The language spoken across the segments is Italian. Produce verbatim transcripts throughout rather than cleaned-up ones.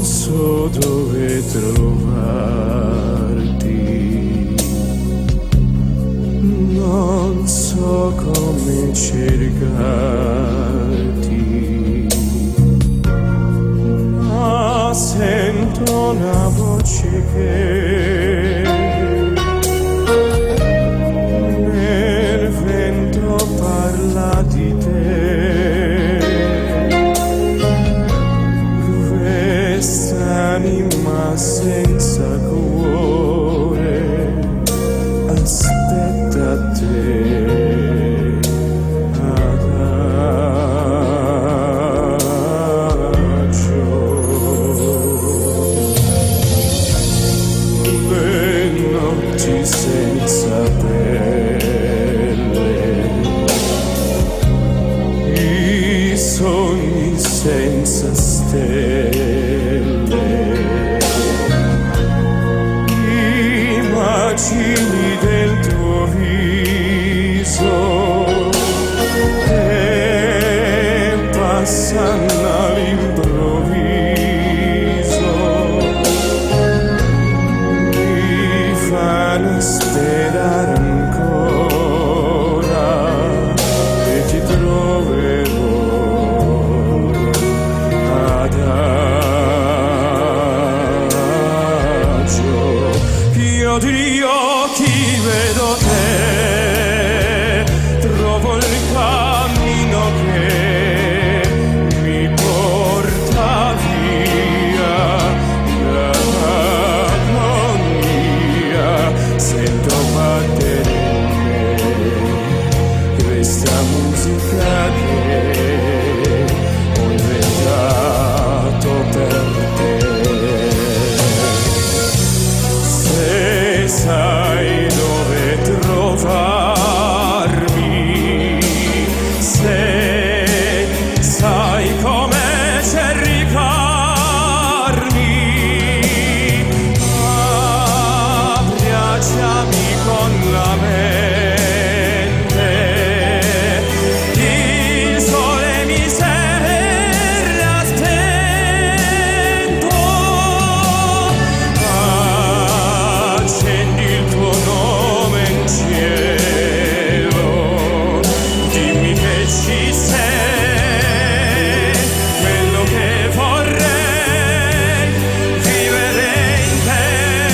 so dove trovarti, non so come cercarti, ma sento una voce che nel vento parla di te. Quest'anima senza cuore aspetta te. Senza pelle, i sogni senza stelle, immagini del tuo viso che passano all'improvviso, sperare ancora che ti troverò adagio. Io di occhi vedo te, trovo il cammino che mi porta via dall'agonia. Sento battere in me questa musica che ho inventato per te. Se sai dove trovarmi, se sai come cercarmi, abbracciami con la mente, il sole mi serra stento, accendi il tuo nome in cielo, dimmi che ci sei, quello che vorrei vivere in te.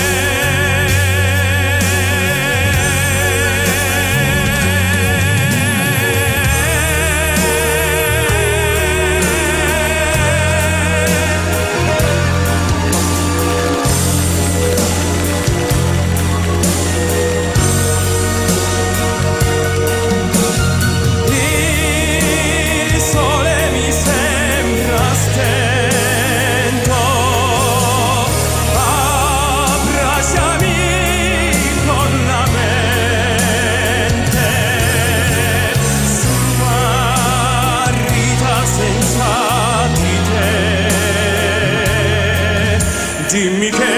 Il sole mi sembra stento, abbracciami con la mente, smarrita senza di te, dimmi che